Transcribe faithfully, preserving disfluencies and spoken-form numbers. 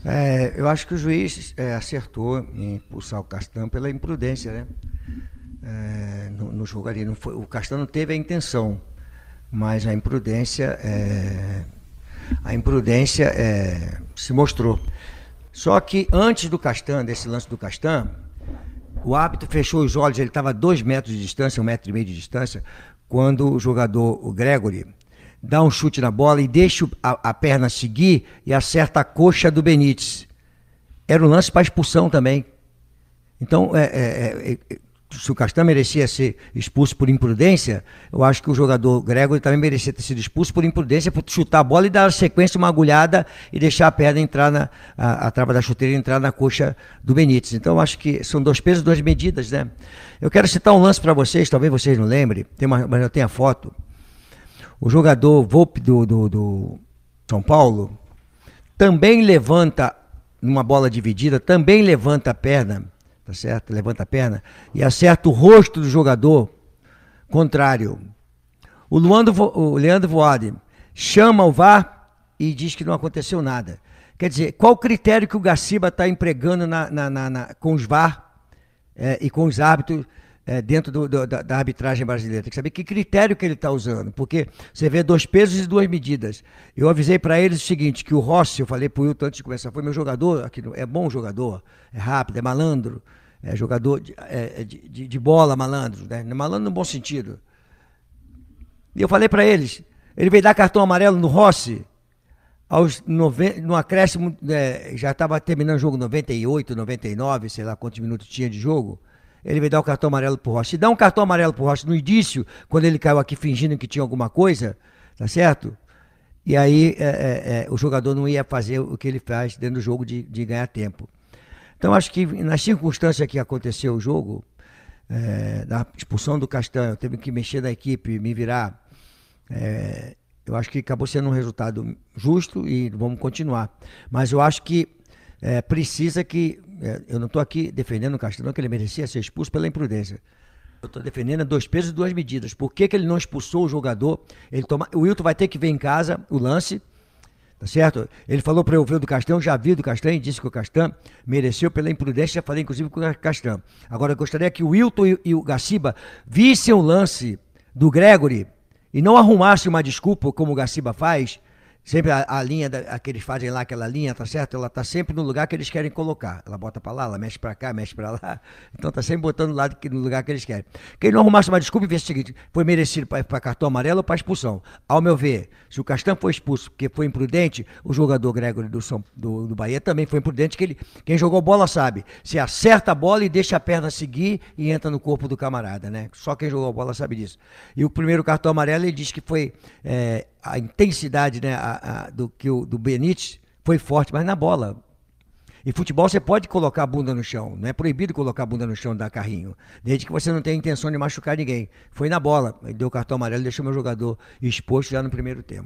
É, eu acho que o juiz é, acertou em expulsar o Castan pela imprudência, né? É, no, no jogo ali, não foi, o Castan não teve a intenção, mas a imprudência, é, a imprudência é, se mostrou. Só que antes do Castan, desse lance do Castan, o árbitro fechou os olhos, ele estava a dois metros de distância, um metro e meio de distância, quando o jogador, o Gregory, dá um chute na bola e deixa a, a perna seguir e acerta a coxa do Benítez. Era um lance para expulsão também. Então, é, é, é, se o Castan merecia ser expulso por imprudência, eu acho que o jogador Gregory também merecia ter sido expulso por imprudência, por chutar a bola e dar a sequência, uma agulhada e deixar a perna entrar na, a, a trava da chuteira entrar na coxa do Benítez. Então, eu acho que são dois pesos, duas medidas, né? Eu quero citar um lance para vocês, talvez vocês não lembrem, tem uma, mas eu tenho a foto. O jogador Volpe do, do, do São Paulo também levanta, numa bola dividida, também levanta a perna, tá certo? Levanta a perna e acerta o rosto do jogador contrário. O, Luando, o Leandro Voade chama o V A R e diz que não aconteceu nada. Quer dizer, qual o critério que o Gaciba está empregando na, na, na, na, com os V A R é, e com os árbitros é, dentro do, do, da, da arbitragem brasileira? Tem que saber que critério que ele está usando, porque você vê dois pesos e duas medidas. Eu avisei para eles o seguinte, que o Rossi, eu falei para o Wilton antes de começar, foi meu jogador, aqui, é bom jogador, é rápido, é malandro, é jogador de, é, de, de, de bola, malandro, né? Malandro no bom sentido. E eu falei para eles, ele veio dar cartão amarelo no Rossi, aos noventa, no acréscimo, é, já estava terminando o jogo noventa e oito, noventa e nove, sei lá quantos minutos tinha de jogo, ele veio dar o cartão amarelo pro Rossi. Se dá um cartão amarelo pro Rossi no início, quando ele caiu aqui fingindo que tinha alguma coisa, tá certo? E aí é, é, é, o jogador não ia fazer o que ele faz dentro do jogo de, de ganhar tempo. Então acho que nas circunstâncias que aconteceu o jogo, é, da expulsão do Castan, eu teve que mexer na equipe, me virar, é, eu acho que acabou sendo um resultado justo e vamos continuar. Mas eu acho que é, precisa que, é, eu não estou aqui defendendo o Castan, que ele merecia ser expulso pela imprudência. Eu estou defendendo dois pesos e duas medidas. Por que, que ele não expulsou o jogador? Ele toma, o Wilton vai ter que ver em casa o lance, tá certo? Ele falou para eu ver o do Castan, já vi do Castan e disse que o Castan mereceu pela imprudência, já falei inclusive com o Castan. Agora eu gostaria que o Wilton e, e o Gaciba vissem o lance do Gregory e não arrumassem uma desculpa como o Gaciba faz. Sempre a, a linha da, a que eles fazem lá, aquela linha, tá certo? Ela tá sempre no lugar que eles querem colocar. Ela bota para lá, ela mexe para cá, mexe para lá. Então tá sempre botando lá no lugar que eles querem. Que ele não arrumasse uma desculpa e visse o seguinte, foi merecido para cartão amarelo ou para expulsão. Ao meu ver, se o Castan foi expulso porque foi imprudente, o jogador Gregory do, São, do, do Bahia também foi imprudente, que ele, quem jogou bola sabe. Se acerta a bola e deixa a perna seguir e entra no corpo do camarada, né? Só quem jogou bola sabe disso. E o primeiro cartão amarelo, ele diz que foi... É, a intensidade, né, a, a, do, que o, do Benítez foi forte, mas na bola. Em futebol você pode colocar a bunda no chão, não é proibido colocar a bunda no chão e dar carrinho, desde que você não tenha intenção de machucar ninguém. Foi na bola, ele deu o cartão amarelo e deixou meu jogador exposto já no primeiro tempo.